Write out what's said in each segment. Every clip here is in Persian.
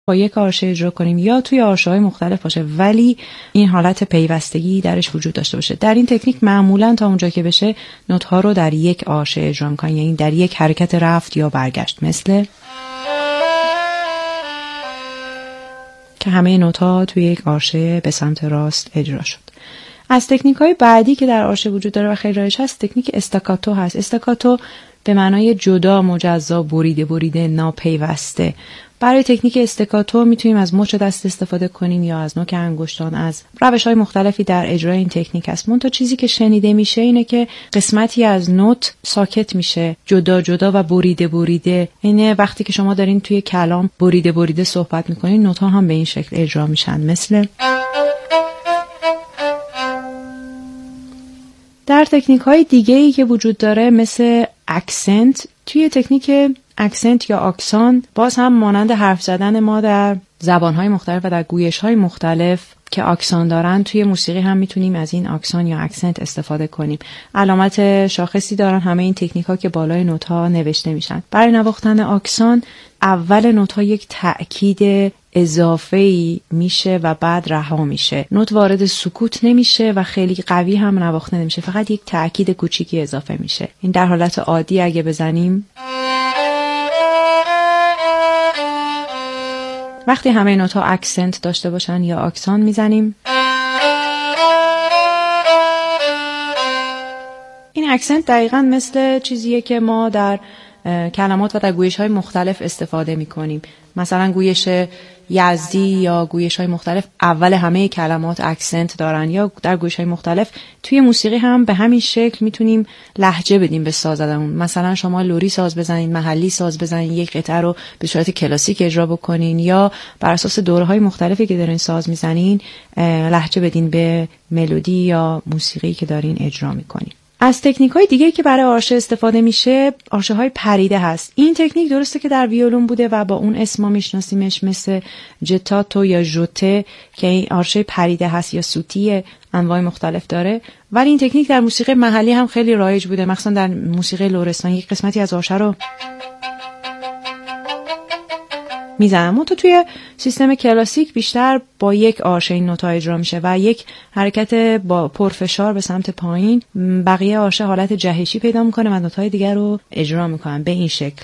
با یک آرشه اجرا کنیم یا توی آرشه‌های مختلف باشه ولی این حالت پیوستگی درش وجود داشته باشه. در این تکنیک معمولاً تا اونجا که بشه نوت‌ها رو در یک آرشه اجرا می‌کنیم، یعنی در یک حرکت رفت یا برگشت، مثل که همه نوت‌ها توی یک آرشه به سمت راست اجرا شد. از تکنیک‌های بعدی که در آرشه وجود داره و خیلی رایج هست تکنیک استاکاتو هست. استاکاتو به معنای جدا، مجزا، بریده ناپیوسته. برای تکنیک استاکاتو میتونیم از مچ دست استفاده کنیم یا از نوک انگشتان. از روش‌های مختلفی در اجرای این تکنیک هست. منتها چیزی که شنیده میشه اینه که قسمتی از نوت ساکت میشه، جدا و بریده. یعنی وقتی که شما دارین توی کلام بریده صحبت میکنین، نوت‌ها هم به این شکل اجرا میشن، مثل در تکنیک‌های دیگه‌ای که وجود داره مثل اکسنت. توی تکنیک اکسنت یا آکسان باز هم مانند حرف زدن ما در زبان‌های مختلف و در گویش‌های مختلف که آکسان دارن، توی موسیقی هم میتونیم از این آکسان یا اکسنت استفاده کنیم. علامت شاخصی دارن همه این تکنیک‌ها که بالای نوت‌ها نوشته میشن. برای نواختن آکسان اول نوت‌ها یک تأکید اضافه‌ای میشه و بعد رها میشه. نوت وارد سکوت نمیشه و خیلی قوی هم نواخته نمیشه، فقط یک تأکید کوچیکی اضافه میشه. این در حالت عادی اگه بزنیم، وقتی همه نوت‌ها اکسنت داشته باشن یا آکسان میزنیم. این اکسنت دقیقاً مثل چیزیه که ما در کلمات و در گویش‌های مختلف استفاده می‌کنیم. مثلا گویش یزدی یا گویش‌های مختلف اول همه کلمات اکسنت دارن، یا در گویش‌های مختلف توی موسیقی هم به همین شکل میتونیم لهجه بدیم به سازمون. مثلا شما لوری ساز بزنین، محلی ساز بزنین، یک قطعه رو به صورت کلاسیک اجرا بکنین یا بر اساس دوره‌های مختلفی که دارین ساز میزنین لهجه بدین به ملودی یا موسیقی که دارین اجرا میکنین. از تکنیک‌های دیگه که برای آرشه استفاده میشه، آرشه‌های پریده هست. این تکنیک درسته که در ویولون بوده و با اون اسم ما میشناسیمش، مثل جتاتو یا ژوته که این آرشه پریده هست، یا سوتی، انواع مختلف داره. ولی این تکنیک در موسیقی محلی هم خیلی رایج بوده، مخصوصا در موسیقی لرستان. یک قسمتی از آرشه رو میزنم. تو توی سیستم کلاسیک بیشتر با یک آرشه این نوتا اجرا میشه و یک حرکت با پرفشار به سمت پایین. بقیه آرشه حالت جهشی پیدا میکنه و نوتای دیگر رو اجرا میکنن به این شکل.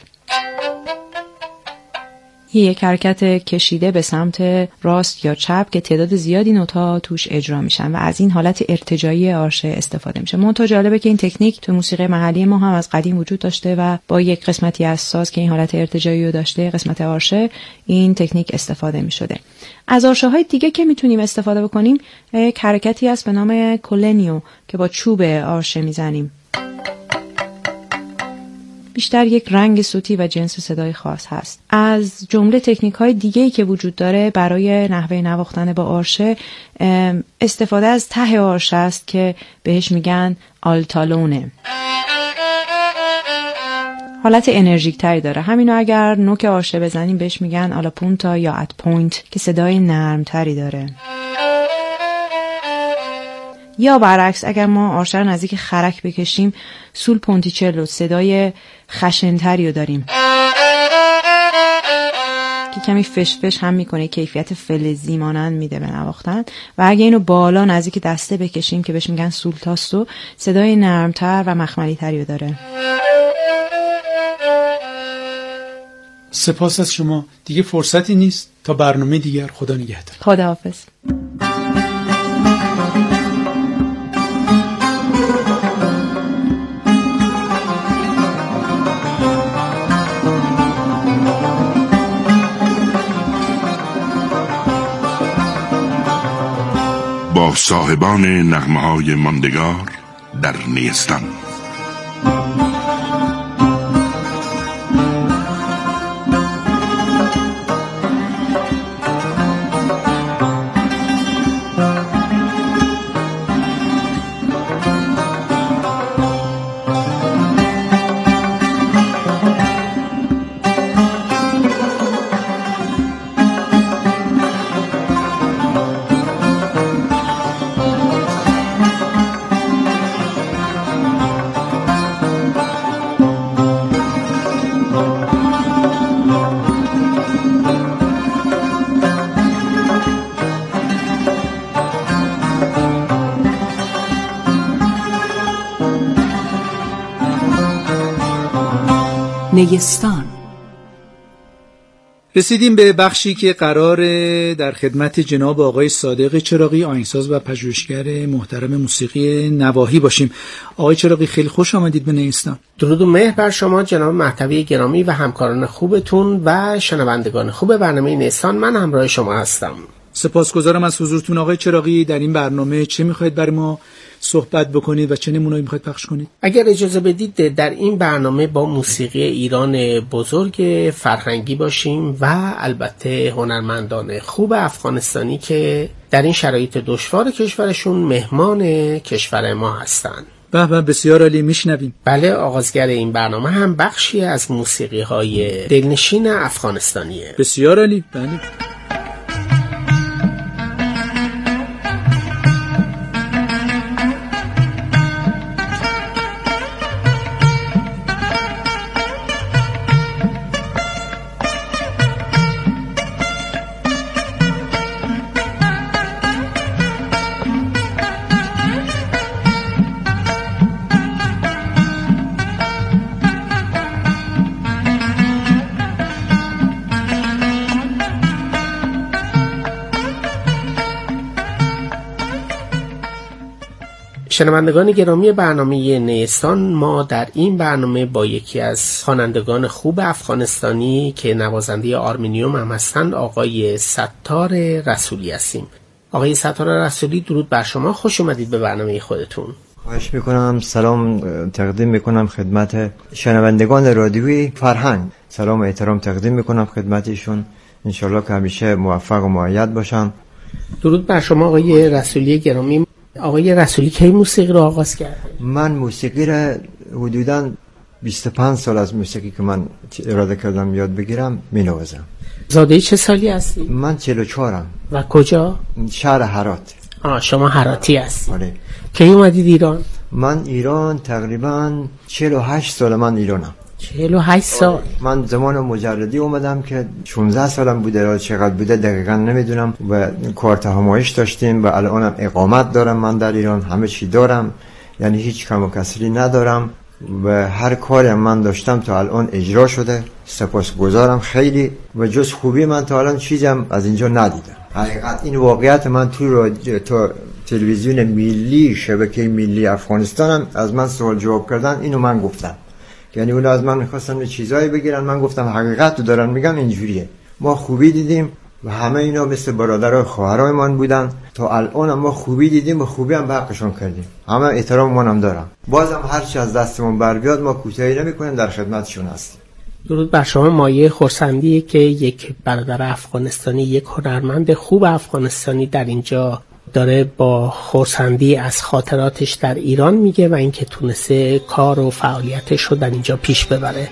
یک حرکت کشیده به سمت راست یا چپ که تعداد زیادی نوتا توش اجرا میشن و از این حالت ارتجایی آرشه استفاده میشه. منتها جالبه که این تکنیک تو موسیقی محلی ما هم از قدیم وجود داشته و با یک قسمتی از ساز که این حالت ارتجایی رو داشته، قسمت آرشه، این تکنیک استفاده میشده. از آرشه های دیگه که میتونیم استفاده بکنیم یک حرکتی هست به نام کولنیو که با چوب آرشه میزنیم. بیشتر یک رنگ صوتی و جنس صدای خاص هست. از جمله تکنیک‌های دیگه‌ای که وجود داره برای نحوه نواختن با آرشه، استفاده از ته آرشه است که بهش میگن آلتالونه. حالت انرژیک تری داره. همینو اگر نوک آرشه بزنیم بهش میگن آلاپونتا یا ات پوینت که صدای نرم تری داره. یا برعکس اگر ما آرشه رو نزدیک خرک بکشیم، سول پونتیچلو، صدای خشن‌تری رو داریم که کمی فش هم میکنه، کیفیت فلزی مانند میده به نواختن. و اگه اینو بالا نزدیک دسته بکشیم که بهش میگن سول تاستو، صدای نرمتر و مخملی تری رو داره. سپاس از شما. دیگه فرصتی نیست تا برنامه دیگر. خدا نگهدار. خداحافظ. با صاحبان نغمه‌های ماندگار در نیستان. نیستان. رسیدیم به بخشی که قراره در خدمت جناب آقای صادق چراغی، آهنگساز و پژوهشگر محترم موسیقی نواحی باشیم. آقای چراغی خیلی خوش آمدید به نیستان. درود و مهر بر شما جناب مهدوی گرامی و همکاران خوبتون و شنوندگان خوب برنامه نیستان. من همراه شما هستم. سپاسگزارم از حضورتون آقای چراغی. در این برنامه چه میخواید برای ما صحبت بکنید و چه نمونه‌ای میخواید پخش کنید؟ اگر اجازه بدید در این برنامه با موسیقی ایران بزرگ فرهنگی باشیم و البته هنرمندان خوب افغانستانی که در این شرایط دشوار کشورشون مهمان کشور ما هستند. به بسیار عالی، میشنویم. بله، آغازگر این برنامه هم بخشی از موسیقی های دلنشین افغانستانیه. بسیار عالی. بله. شنوندگان گرامی برنامه نیستان، ما در این برنامه با یکی از خوانندگان خوب افغانستانی که نوازنده آرمینیوم هم هستند، آقای ستار رسولی هستیم. آقای ستار رسولی، درود بر شما، خوش اومدید به برنامه خودتون. خواهش میکنم. سلام تقدیم میکنم خدمت شنوندگان رادیوی فرهنگ. سلام و احترام تقدیم میکنم خدمتشون. انشالله که همیشه موفق و مؤید باشم. درود بر شما آقای رسولی گرامی. آقای رسولی کی موسیقی رو آغاز کردید؟ من موسیقی را حدوداً 25 سال از موسیقی که من اراده کردم یاد بگیرم مینوازم. زاده چه سالی هستی؟ من 44م. و کجا؟ شهر هرات. شما هراتی هستی؟ آره. کی اومدید ایران؟ من ایران تقریباً 48 سال من ایرانم. 48 سال؟ من زمان مجردی اومدم که 16 سالم بوده، چقدر بوده دقیقاً نمیدونم، و کارت همایش داشتیم و الانم اقامت دارم من در ایران، همه چی دارم، یعنی هیچ کم و کسری ندارم و هر کاری من داشتم تا الان اجرا شده. سپاسگزارم خیلی و جز خوبی من تا الان چیزم از اینجا ندیدم. حقیقت این واقعیت من تو تلویزیون ملی، شبکه ملی افغانستانم از من سوال جواب کردن، اینو من گفتم. یعنی اونا از من می‌خواستن چیزایی بگیرن، من گفتم حقیقت رو دارن میگن، اینجوریه. ما خوبی دیدیم و همه اینا مثل برادرای خواهرای من بودن. تا الان ما خوبی دیدیم و خوبی هم به حقشون کردیم. همه احترام منم دارم. بازم هر چی از دستمون بر بیاد ما کوتاهی نمی‌کنیم، در خدمتشون هستیم. درود بر شما. مایه خرسندیه که یک برادر افغانستانی، یک هنرمند خوب افغانستانی در اینجا داره با خرسندی از خاطراتش در ایران میگه و اینکه تونسته کار و فعالیتش رو در اینجا پیش ببره.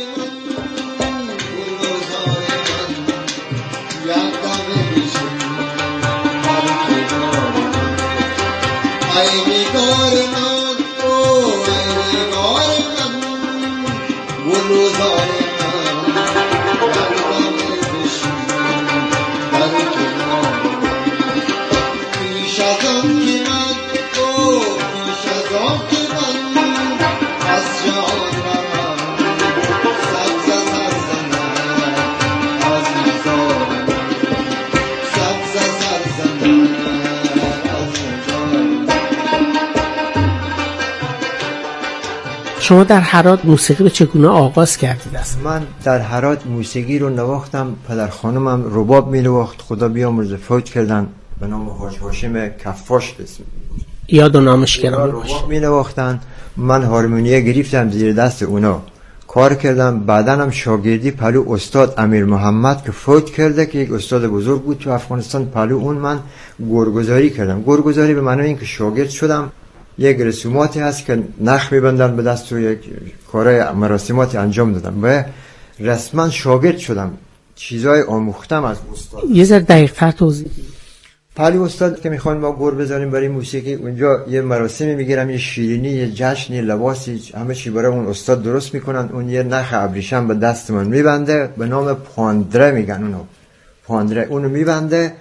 شما در هرات موسیقی رو چگونه آغاز کردید است؟ من در هرات موسیقی رو نواختم. پدر خانمم رباب می نواخت، خدا بیامرزه، فوت کردن، به نام حاج هاشم کفاش اسم یاد و نامش گرامی باشه. رباب می نواختن، من هارمونیه گرفتم زیر دست اونا کار کردم. بعدن هم شاگردی پلو استاد امیر محمد که فوت کرده، که یک استاد بزرگ بود تو افغانستان، پلو اون من گورگذاری کردم. گورگذاری به معنی اینکه شاگرد شدم. یک رسوماتی هست که نخ میبندن به دست و یک کارهای مراسماتی انجام دادم و رسما شاگرد شدم. چیزای آموختم از استاد. یه ذره دقیق‌تر توضیح بدید. پلی استاد که میخوان ما گور بزنیم برای موسیقی، اونجا یه مراسمی میگیرم، یه شیرینی، یه جشن، یه لباسی، همه چی برای اون استاد درست میکنن. اون یه نخ ابریشم به دست من میبنده، به نام پاندره میگن اونو، پاندره اونو میبنده.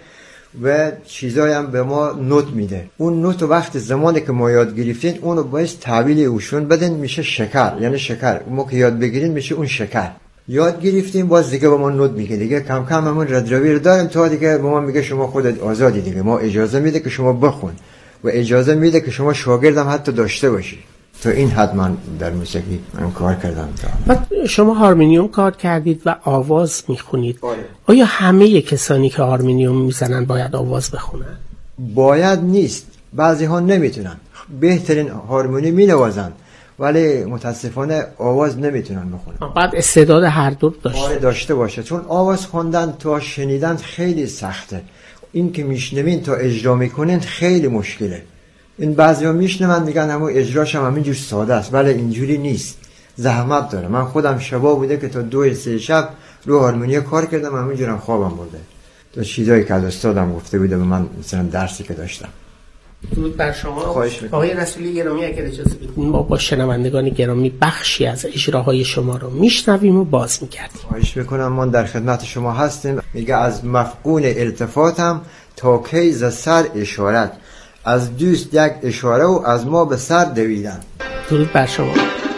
و چیزایی هم به ما نوت میده. اون نوت وقتی زمانی که ما یاد گرفتین اونو باید تحویل اوشون بدین، میشه شکر. یعنی شکر ما که یاد بگیرین میشه اون شکر. یاد گرفتیم باز دیگه به ما نوت میگه، دیگه کم کم همون ردروی رو داریم تا دیگه به ما میگه شما خودت آزادی، دیگه ما اجازه میده که شما بخون و اجازه میده که شما شاگردم حتی داشته باشی. تو این حد من در موسیقی کار کردم. بعد شما هارمونیوم کار کردید و آواز میخونید. آیا همه کسانی که هارمونیوم میزنن باید آواز بخونن؟ باید نیست، بعضی ها نمیتونن. بهترین هارمونی مینوازن ولی متاسفانه آواز نمیتونن بخونن. بعد استعداد هر دو داشته باشه، چون آواز خوندن تا شنیدن خیلی سخته. این که میشنوین تا اجرا میکنین خیلی مشکله. این بعضیا میشنون میگن همون اجراش هم همینجور ساده است، ولی اینجوری نیست، زحمت داره. من خودم شبا بوده که تا 2-3 شب رو هارمونی کار کردم، همینجورم خوابم برده. تو چیزایی که از استادم گفته بوده به من، مثلا درسی که داشتم. درود بر شما آقای رسولی گرامی. اگر اجازه بدید ما با شنوندگان گرامی بخشی از اجراهای شما رو میشنویم و باز میگردیم. خواهش میکنم، ما در خدمت شما هستیم. میگه از مفقون التفاتم تا کی ز سر اشارت، از دوست یک اشاره و از ما به سر دویدن. درود بر شما.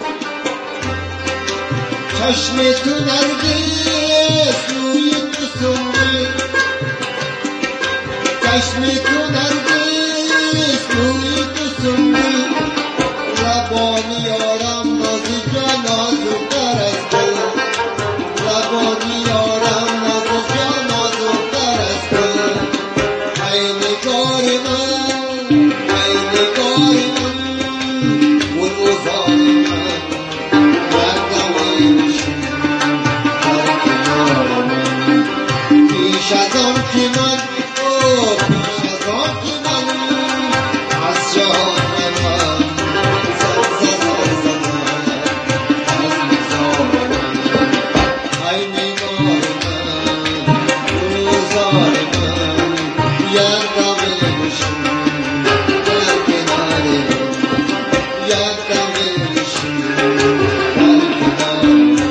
چشم تو نرگس روی تو سنبه، چشم تو نرگس روی تو سنبه، لبانی یارم نازی جا نازوکتر از دل، لبانی یارم نازی جا نازوکتر از دل. ای نگار من، ای نگار من، اون اوزار من، یردم ایشون در کنار من. پیش از آن که من، پیش از آن که من از جهان من زد از مزار من. ای نگار من، اون اوزار من، یردم ایشون در کنار من، یردم ایشون در کنار من.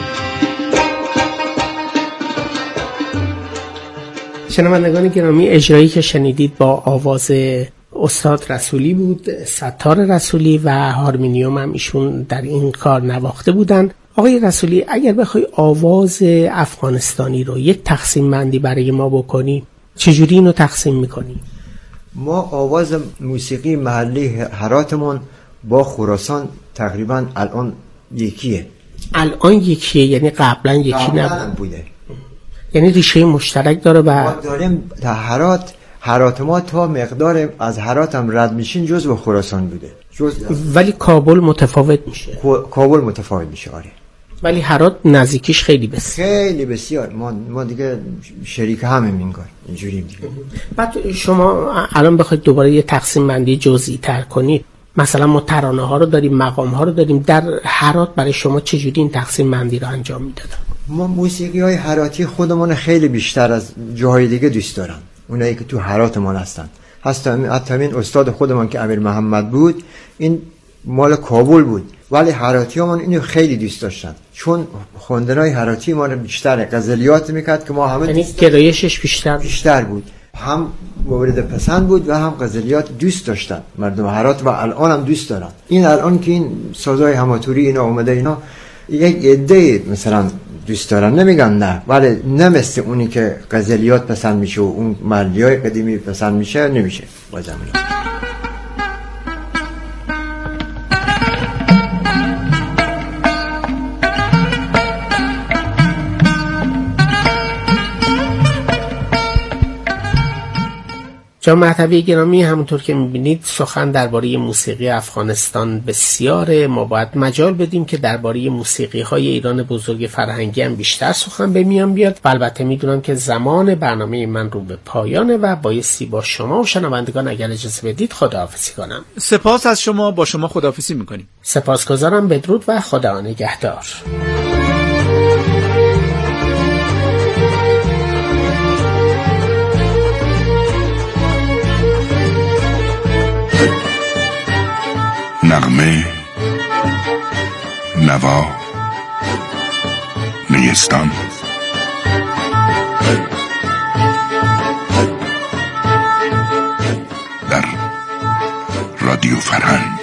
شنوندگان گرامی، اجرایی که شنیدید با آواز استاد رسولی بود، ستار رسولی، و هارمونیوم هم ایشون در این کار نواخته بودن. آقای رسولی، اگر بخوای آواز افغانستانی رو یک تقسیم بندی برای ما بکنی، چجوری اینو تقسیم میکنی؟ ما آواز موسیقی محلی هراتمون با خراسان تقریبا الان یکیه. الان یکیه؟ یعنی قبلا یکی نبوده. یعنی ریشه مشترک داره. ما داریم تا هرات ما تا مقدار از هرات هم رد میشین جز به خراسان بوده، ولی کابل متفاوت میشه. کابل متفاوت میشه، آره. ولی هرات نزدیکیش خیلی بسیار. خیلی بسیار. ما دیگه شریک همیم این کار، اینجوری دیگه. بعد شما الان بخواید دوباره یه تقسیم بندی جزئی تر کنید، مثلا ما ترانه ها رو داریم، مقام ها رو داریم، در هرات برای شما چجوری این تقسیم بندی رو انجام میدادن؟ ما موسیقی های هراتی خودمون خیلی بیشتر از جاهای دیگه دوست دارن، اونایی که تو هراتمون هستن. حتی این استاد خودمون که امیر محمد بود، این مال کابل بود، ولی هراتی همون اینو خیلی دوست داشتن، چون خوندنای هراتی ما رو بیشتر غزلیات میکرد که ما همه یعنی گرایشش بیشتر بود، هم مورد پسند بود و هم غزلیات دوست داشتن مردم هرات و الان هم دوست دارن. این الان که این سازهای هماتوری اینا اومده، اینا یک عده مثلا دوست دارن، نمیگن نه، ولی نمسته اونی که غزلیات پسند میشه و اون محلیای قدیمی پسند میشه نمیشه بازم. جناب مهدوی گرامی، همونطور که میبینید سخن درباره موسیقی افغانستان بسیاره. ما باید مجال بدیم که درباره موسیقی های ایران بزرگ فرهنگی هم بیشتر سخن به میان بیاد. و البته میدونم که زمان برنامه من رو به پایانه و بایستی با شما و شنوندگان اگر اجازه بدید خداحافظی کنم. سپاس از شما، با شما خداحافظی میکنیم. سپاسگزارم. بدرود و خدا نگهدار. نغمه، نوا، نیستان. رادیو فرهنگ.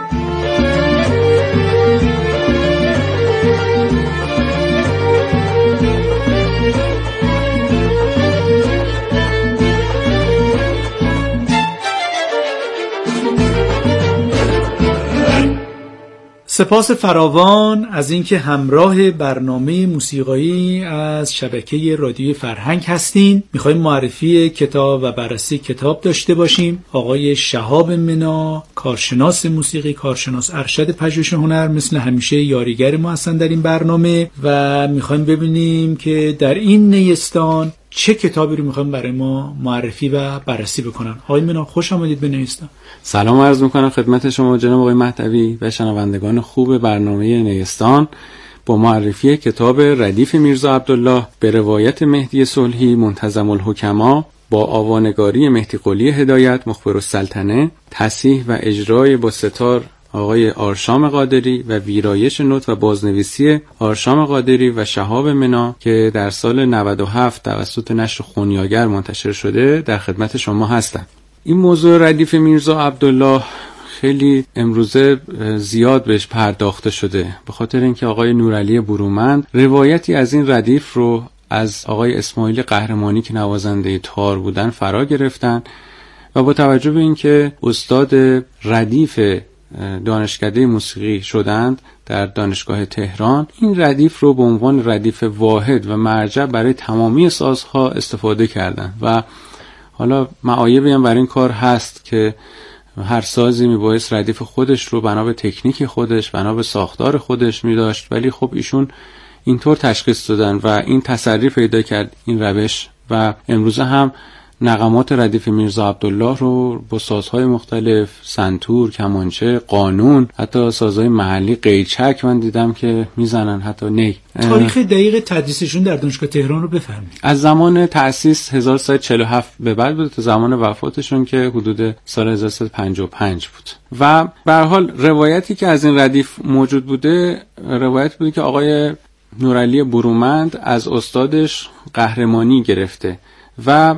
سپاس فراوان از اینکه همراه برنامه موسیقایی از شبکه رادیو فرهنگ هستین. میخوایم معرفی کتاب و بررسی کتاب داشته باشیم. آقای شهاب منا، کارشناس موسیقی، کارشناس ارشد پژوهش هنر، مثل همیشه یاریگر ما هستن در این برنامه و میخوایم ببینیم که در این نیستان چه کتابی رو میخوایم برای ما معرفی و بررسی بکنن. آقای منا خوش آمدید به نیستان. سلام عرض میکنم خدمت شما جناب آقای مهدوی و شنوندگان خوب برنامه نیستان با معرفی کتاب ردیف میرزا عبدالله به روایت مهدی صلحی منتظم الحکما با آوانگاری مهدی قلی هدایت مخبرالسلطنه، تصحیح و اجرای با ستار آقای آرشام قادری و ویرایش نوت و بازنویسی آرشام قادری و شهاب منا که در سال 97 توسط نشر خونیاگر منتشر شده در خدمت شما هستم. این موضوع ردیف میرزا عبدالله خیلی امروزه زیاد بهش پرداخته شده به خاطر اینکه آقای نورعلی برومند روایتی از این ردیف رو از آقای اسماعیل قهرمانی که نوازنده تار بودن فرا گرفتن و با توجه به اینکه استاد ردیف دانشکده موسیقی شدند در دانشگاه تهران، این ردیف رو به عنوان ردیف واحد و مرجع برای تمامی سازها استفاده کردند و حالا معایبی هم برای این کار هست که هر سازی میبایست ردیف خودش رو بنا به تکنیک خودش، بنا به ساختار خودش میداشت، ولی خب ایشون اینطور تشخیص دادن و این تسری پیدا کرد این روش و امروزه هم نغمات ردیف میرزا عبدالله رو با سازهای مختلف، سنتور، کمانچه، قانون، حتی سازهای محلی قیچک من دیدم که میزنن، حتی نی. تاریخ دقیق تدریسشون در دانشگاه تهران رو بفرمایید. از زمان تأسیس 1347 به بعد بود تا زمان وفاتشون که حدود سال 1355 بود. و به هر حال روایتی که از این ردیف موجود بوده روایت بوده که آقای نورعلی برومند از استادش قهرمانی گرفته و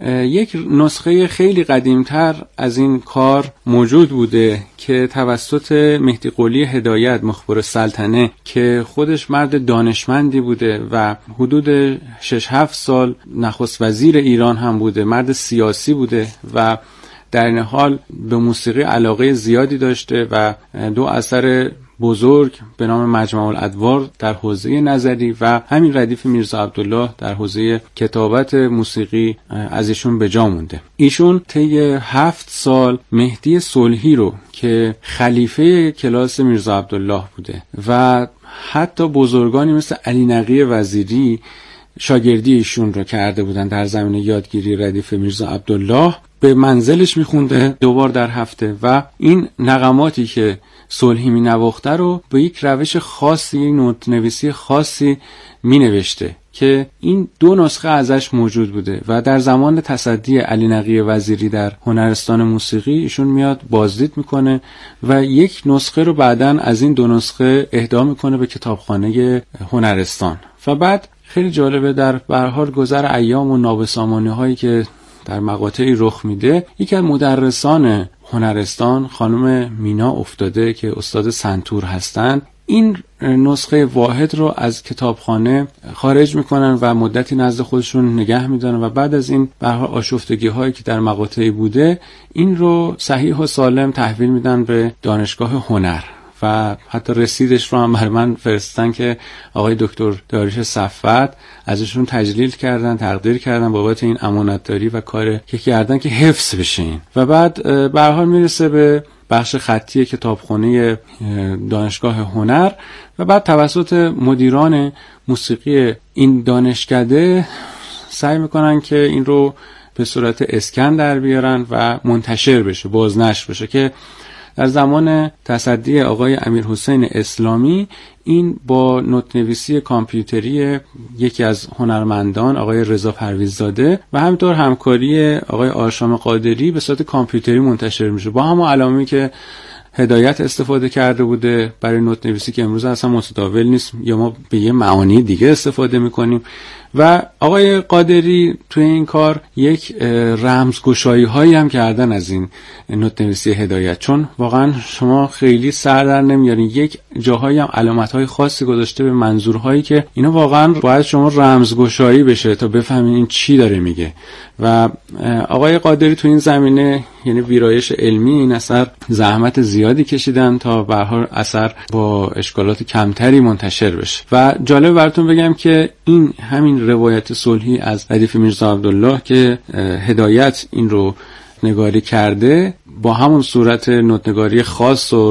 یک نسخه خیلی قدیمتر از این کار موجود بوده که توسط مهدی قلی هدایت مخبرالسلطنه که خودش مرد دانشمندی بوده و حدود 6-7 سال نخست وزیر ایران هم بوده، مرد سیاسی بوده و در این حال به موسیقی علاقه زیادی داشته و 2 اثر بزرگ به نام مجمع الادوار در حوزه نظری و همین ردیف میرزا عبدالله در حوزه کتابت موسیقی از ایشون به جا مونده. ایشون طی 7 سال مهدی صلحی رو که خلیفه کلاس میرزا عبدالله بوده و حتی بزرگانی مثل علی نقی وزیری شاگردی ایشون رو کرده بودن در زمینه یادگیری ردیف میرزا عبدالله، به منزلش میخونده 2 بار در هفته و این نغماتی که صلحی می نواخته رو به یک روش خاصی، یک نوت نویسی خاصی می نوشته که این 2 نسخه ازش موجود بوده و در زمان تصدی علی نقی وزیری در هنرستان موسیقی ایشون میاد بازدید میکنه و یک نسخه رو بعداً از این 2 نسخه اهدا میکنه به کتابخانه هنرستان. و بعد خیلی جالبه در به هر حال گذر ایام و نابسامانی هایی که در مقاطعی رخ میده، یکی از مدرسان هنرستان خانم مینا افتاده که استاد سنتور هستند، این نسخه واحد رو از کتابخانه خارج میکنن و مدتی نزد خودشون نگه میدارن و بعد از این به هر حال آشفتگی هایی که در مقاطعی بوده این رو صحیح و سالم تحویل میدن به دانشگاه هنر و حتی رسیدش رو هم بر من فرستن که آقای دکتر داریوش صفوت ازشون تجلیل کردن، تقدیر کردن بابت این امانتداری و کار که کردن که حفظ بشه این. و بعد به هر حال میرسه به بخش خطی کتابخانه دانشگاه هنر و بعد توسط مدیران موسیقی این دانشکده سعی میکنن که این رو به صورت اسکن در بیارن و منتشر بشه، بازنشر بشه که در زمان تصدی آقای امیرحسین اسلامی این با نوت‌نویسی کامپیوتری یکی از هنرمندان آقای رضا پرویززاده و همینطور همکاری آقای آرشام قادری به صورت کامپیوتری منتشر میشه با همون علائمی که هدایت استفاده کرده بوده برای نوت‌نویسی که امروز اصلا متداول نیست یا ما به یه معانی دیگه استفاده میکنیم و آقای قادری توی این کار یک رمزگشایی هایی هم کردن از این نوت‌نویسی هدایت، چون واقعا شما خیلی سر در نمیارین. یک جاهایی هم علامت های خاصی گذاشته به منظورهایی که اینا واقعا باید شما رمزگشایی بشه تا بفهمین این چی داره میگه. و آقای قادری تو این زمینه، یعنی ویرایش علمی این اثر، زحمت زیادی کشیدن تا به هر حال اثر با اشکالات کمتری منتشر بشه. و جالب براتون بگم که این همین روایت صلحی از ردیف میرزا عبدالله که هدایت این رو نگاری کرده، با همون صورت نوت‌نگاری خاص و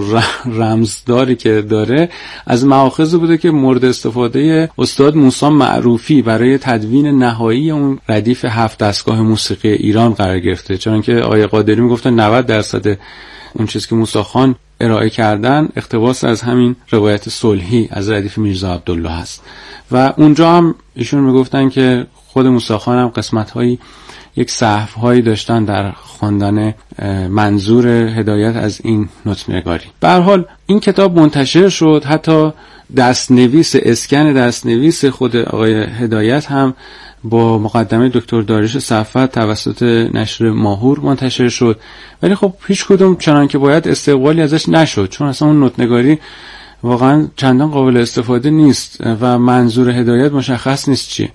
رمزداری که داره، از مآخذ بوده که مورد استفاده استاد موسی معروفی برای تدوین نهایی اون ردیف 7 دستگاه موسیقی ایران قرار گرفته. چون که آقای قادری میگفتن 90% اون چیزی که موسی خان ارائه کردن اقتباس از همین روایت صلحی از ردیف میرزا عبدالله هست. و اونجا هم ایشون میگفتن که خود موسی خان هم قسمت‌هایی، یک سهوهایی داشتن در خواندن منظور هدایت از این نوت‌نگاری. به هر حال این کتاب منتشر شد، حتی دستنویس، اسکن دستنویس خود آقای هدایت هم با مقدمه دکتر داریوش صفوت توسط نشر ماهور منتشر شد، ولی خب هیچ کدوم چنان که باید استقبالی ازش نشد، چون اصلا اون نوت‌نگاری واقعا چندان قابل استفاده نیست و منظور هدایت مشخص نیست چیه.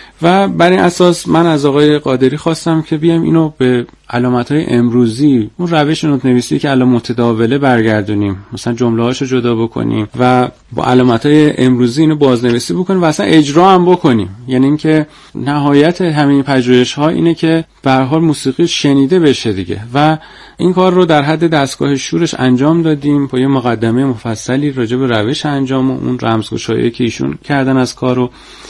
و بر این اساس من از آقای قادری خواستم که بیایم اینو به علامت‌های امروزی، اون روش نوت‌نویسی که الان متداوله، برگردونیم، مثلا جمله‌هاشو جدا بکنیم و با علامت‌های امروزی اینو بازنویسی بکنیم و اصلا اجرا هم بکنیم. یعنی اینکه نهایت همین پژوهش‌ها اینه که به هر حال موسیقی شنیده بشه دیگه. و این کار رو در حد دستگاه شورش انجام دادیم با یه مقدمه مفصلی راجع به روش انجام و اون رمزگشایی که ایشون کردن از کارو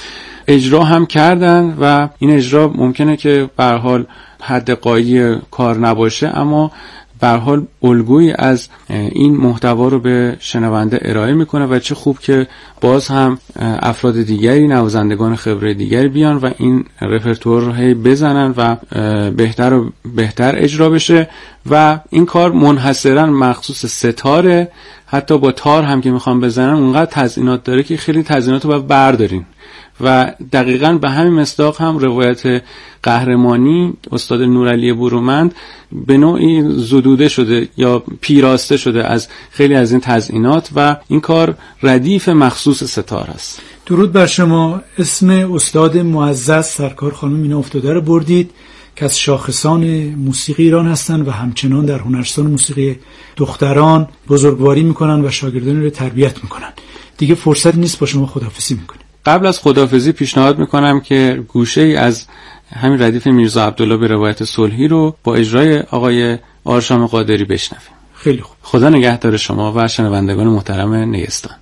اجرا هم کردن. و این اجرا ممکنه که به هر حال حد قایی کار نباشه، اما به هر حال الگویی از این محتوا رو به شنونده ارائه میکنه و چه خوب که باز هم افراد دیگری، نوازندگان خبره دیگری بیان و این رپرتوار رو هی بزنن و بهتر و بهتر اجرا بشه. و این کار منحصرا مخصوص ستاره، حتی با تار هم که میخوام بزنن اونقدر تزیینات داره که خیلی تزیینات رو باید بردارین. و دقیقاً به همین مصداق هم روایت قهرمانی استاد نورعلی برومند به نوعی زدوده شده یا پیراسته شده از خیلی از این تزیینات و این کار ردیف مخصوص ستار است. درود بر شما. اسم استاد معزز سرکار خانم اینا افتاده رو بردید که از شاخصان موسیقی ایران هستند و همچنان در هنرستان موسیقی دختران بزرگواری میکنن و شاگردان رو تربیت میکنن. دیگه فرصت نیست با شما خداحافظی میکنیم. قبل از خداحافظی پیشنهاد میکنم که گوشه‌ای از همین ردیف میرزا عبدالله به روایت صلحی رو با اجرای آقای آرشام قادری بشنویم. خیلی خوب. خدا نگهدار شما و شنوندگان محترم نیستان.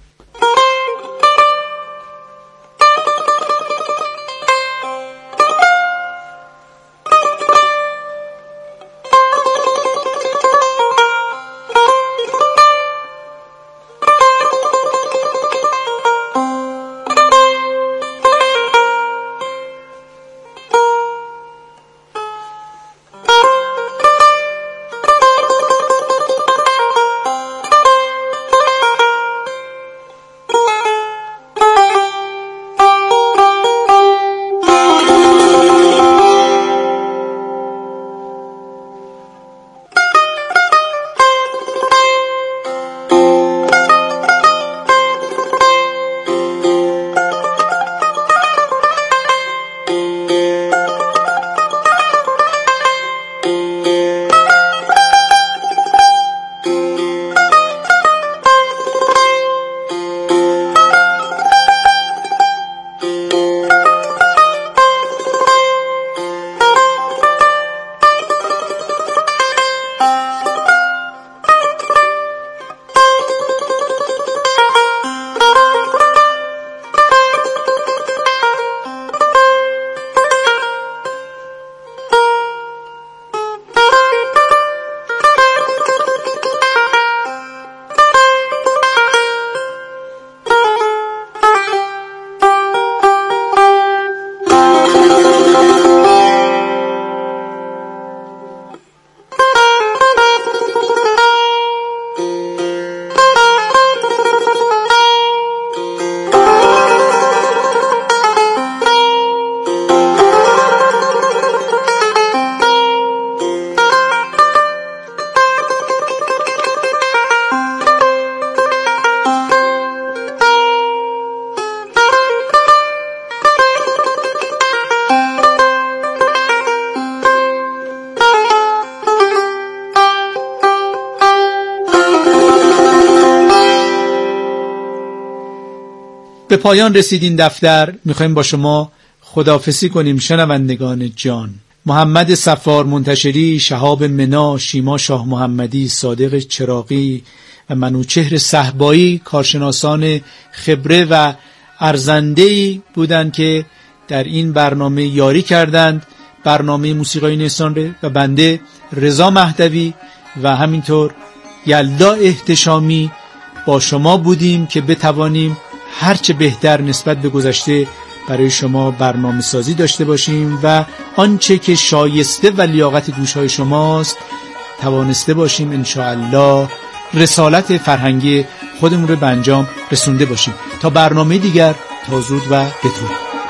به پایان رسید این دفتر. میخوایم با شما خداحافظی کنیم شنوندگان جان. محمد صفار منتشری، شهاب منا، شیما شاه محمدی، صادق چراغی و منوچهر صهبایی کارشناسان خبره و ارزنده‌ای بودند که در این برنامه یاری کردند، برنامه موسیقای نیستان و بنده رضا مهدوی و همینطور یلدا احتشامی با شما بودیم که بتوانیم هرچه بهتر نسبت به گذشته برای شما برنامه سازی داشته باشیم و آنچه که شایسته و لیاقت گوشهای شماست توانسته باشیم انشاءالله رسالت فرهنگی خودمون رو به انجام رسونده باشیم. تا برنامه دیگر، تا زود و بدرود.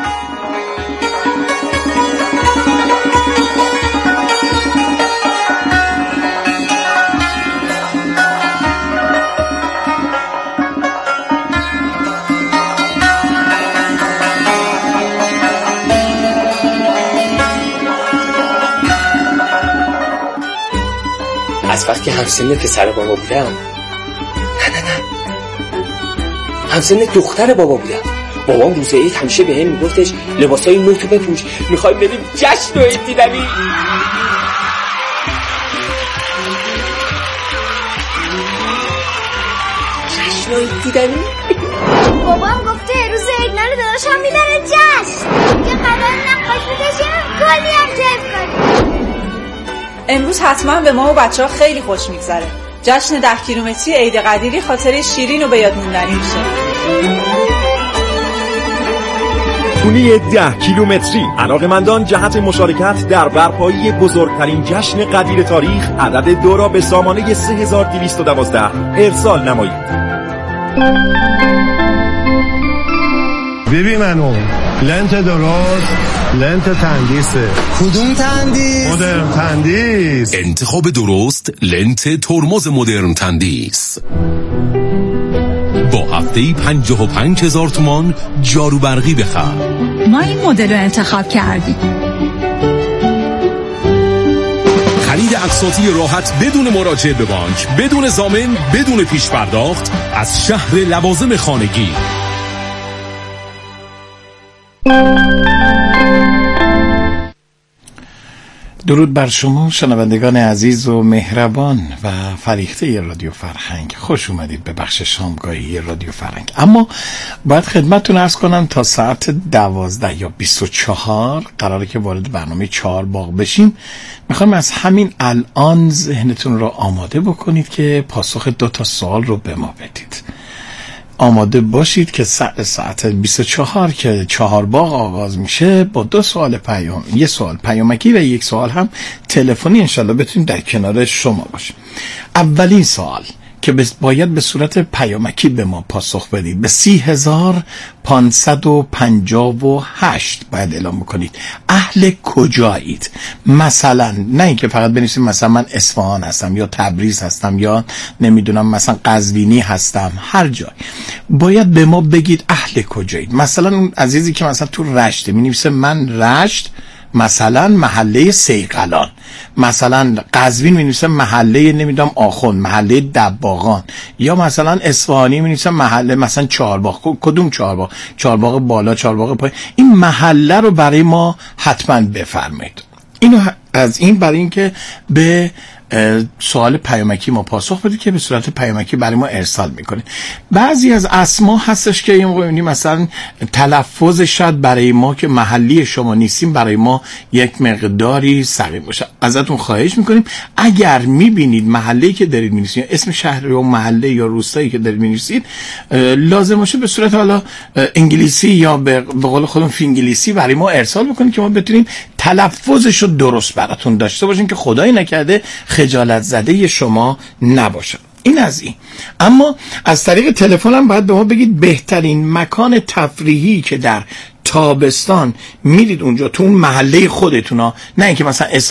از وقتی همسن پسر بابا بودم، نه همسن دختر بابا بودم. بابام روز عید همیشه به هم میگفتش لباسای نوتو بپوش، میخوایم بریم جشن عید دیدنی. جشن عید دیدنی. بابام گفته روز عید نره داداشم میبره جشن، یه قدر نقاش بکشیم کلی هم کیف کنیم. امروز حتما به ما و بچه ها خیلی خوش میگذره. جشن 10 کیلومتری عید قدیری خاطره شیرین و به یاد موندنی میشه. خونی 10 کیلومتری، علاقه‌مندان جهت مشارکت در برپایی بزرگترین جشن قدیر تاریخ عدد 2 را به سامانه 3212 ارسال نمایید. ببین منو لنت درست، لنت تندیسه. کدوم تندیس؟ مدرن تندیس. انتخاب درست لنت ترمز مدرن تندیس با هفته‌ای 55,000 تومان جارو برقی بخر. ما این مدل رو انتخاب کردیم. خرید اقساطی راحت بدون مراجعه به بانک، بدون ضامن، بدون پیش پرداخت از شهر لوازم خانگی. درود بر شما شنوندگان عزیز و مهربان و فریخته رادیو فرهنگ. خوش اومدید به بخش شامگاهی رادیو فرهنگ. اما باید خدمتتون عرض کنم تا ساعت 12 یا 24 قراره که وارد برنامه 4 باغ بشیم. میخوام از همین الان ذهنتون رو آماده بکنید که پاسخ 2 تا سوال رو به ما بدید. آماده باشید که ساعت 24 که 4 باغ آغاز میشه با 2 سوال پیام، 1 سوال پیامکی و 1 سوال هم تلفنی انشالله بتونیم در کنار شما باشیم. اولین سوال که باید به صورت پیامکی به ما پاسخ بدید به 30,558 باید اعلام بکنید اهل کجایید. مثلا نه اینکه فقط بنویسید مثلا من اصفهان هستم یا تبریز هستم یا نمیدونم مثلا قزوینی هستم، هر جای باید به ما بگید اهل کجایید. مثلا اون عزیزی که مثلا تو رشته مینویسه من رشت مثلا محله سیقلان، مثلا قزوین می‌نویسه محله نمیدونم آخوند، محله دباغان، یا مثلا اصفهانی می‌نویسه محله مثلا چهارباغ. کدوم چهارباغ؟ چهارباغ بالا، چهارباغ پایین. این محله رو برای ما حتما بفرمایید. اینو از این برای اینکه به سوال پیامکی ما پاسخ بدید که به صورت پیامکی برای ما ارسال میکنید. بعضی از اسما هستش که مثلا تلفظ شاید برای ما که محلی شما نیستیم برای ما یک مقداری سقیم باشه. ازتون خواهش میکنیم اگر میبینید محله‌ای که دارید می‌نویسید، اسم شهر یا محله یا روستایی که دارید می‌نویسید لازم باشه به صورت حالا انگلیسی یا به قول خودمون فینگلیسی برای ما ارسال بکنید که ما بتونیم تلفظش رو درست براتون داشته باشیم که خدای نکرده خجالت زده شما نباشه. این از این. اما از طریق تلفن هم باید به ما بگید بهترین مکان تفریحی که در تابستان میرید اونجا تو اون محله خودتون ها، نه اینکه مثلا